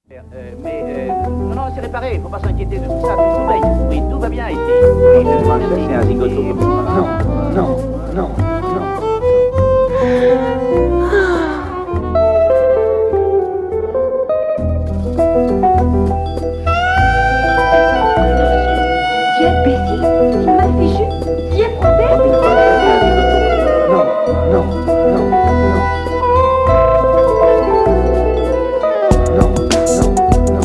Non, c'est réparé, il faut pas s'inquiéter de tout ça, tout veille. Oui, tout va bien ici. Oui, c'est un zigoto. Non, non, non, non. Tu es imbécile, tu m'as fichu, tu es français. Non, non, non, non. Non, non, non.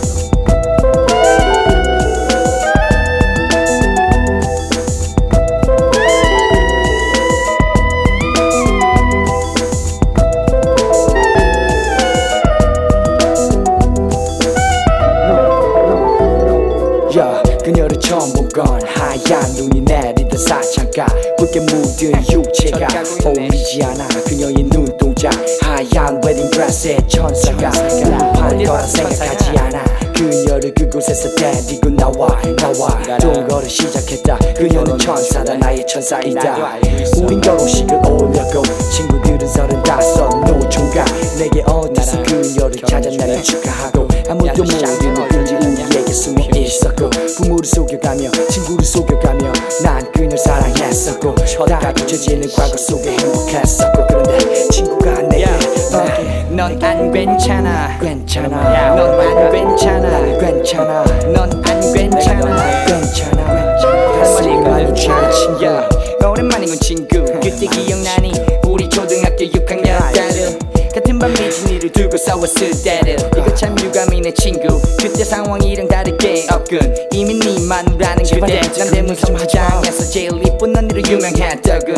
야, 그녀를 처음 본 건 하얀 눈이 내리던 사창가 붉게 묻은 육체가 어울리지 않아. 그녀의 눈동자 하얀 웨딩드레스의 천사가 우울한 거라 생각하지 않아. 그녀를 그곳에서 데리고 나와 동거를 시작했다. 그녀는 천사다, 나의 천사이다. 우린 결혼식을 올렸고 친구들은 35 노총각 내게 어디서 그녀를 찾았나를 축하하고 아무도 모르는 누군지 우리에게 숨어 있었고 부모를 속여가며 친구를 속여가며 난 그녀를 사랑했었고 다 잊혀지는 과거 속에 행복했었고 그런데 친구가 내게 넌 안 괜찮아 괜찮아 넌 안 괜찮아 괜찮아 넌 안 괜찮아 괜찮아 할머니가 친구야 오랜만이군 친구 그때 기억나니 우리 초등학교 6학년 때를 같은 밤 미진이를 두고 싸웠을 때를 이거 참 유감이네 친구 그때 상황이랑 다르게 없군 이미 네 마누라는 그대 남대문 성장에서 제일 이쁜 언니로 유명했더군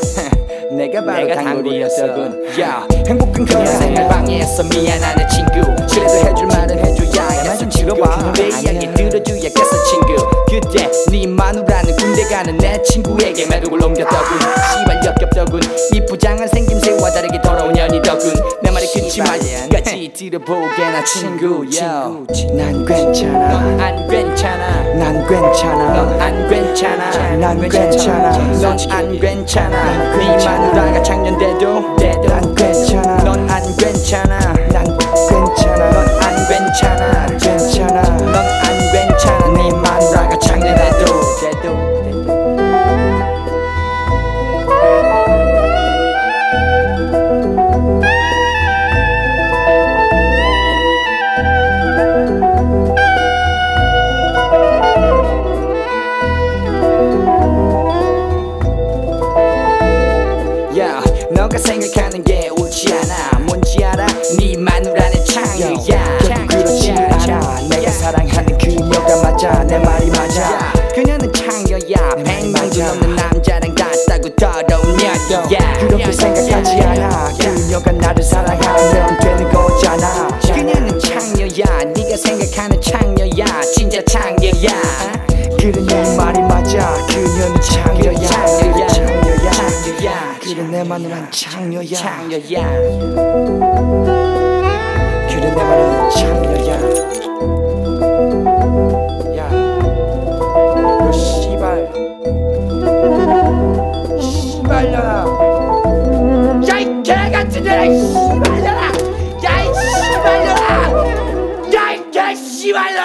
내가 바로 단골이었더군 야 행복한 그녀 생활 방해해서 미안하네 친구 그래도 해줄 말은 해줘야겠어 친구 내 이야기 들어줘야겠어 친구 그때 네 마누라는 군대 가는 내 친구에게 매독을 넘겼더군 씨발 역겹더군 이 부장한 생김새와 다르게 돌아온 년이더군 내 말이 그치 말까지 들어보게나 친구 난 괜찮아 넌 안 괜찮아 난 괜찮아 넌 안 괜찮아 난 괜찮아 넌 안 괜찮아 네 마누라가 작년돼도 난 괜찮아 넌 안 괜찮아 난 괜찮아 넌 안 괜찮아 괜찮아 넌 안 괜찮아 네 마누라가 작년돼도 너가 생각하는 게 옳지 않아 뭔지 알아? 네 마누라는 창녀야 그렇지 않아 내가 사랑하는 그녀가 맞아 내 말이 맞아 그녀는 창녀야 100명도 넘는 남자랑 같다고 더러운 년이야 그렇게 생각하지 않아 그녀가 나를 사랑하면 되는 거잖아 그녀는 창녀야 네가 생각하는 창녀야 진짜 창녀야 그래 네 말이 맞아 그녀는 창녀야 그래 내 마누라는 창녀야 그래 내 마누라는 창녀야 너 씨발년아 야 이 개같은 년아 이 씨발년아 야 이 씨발년아 야 이 개 씨발년아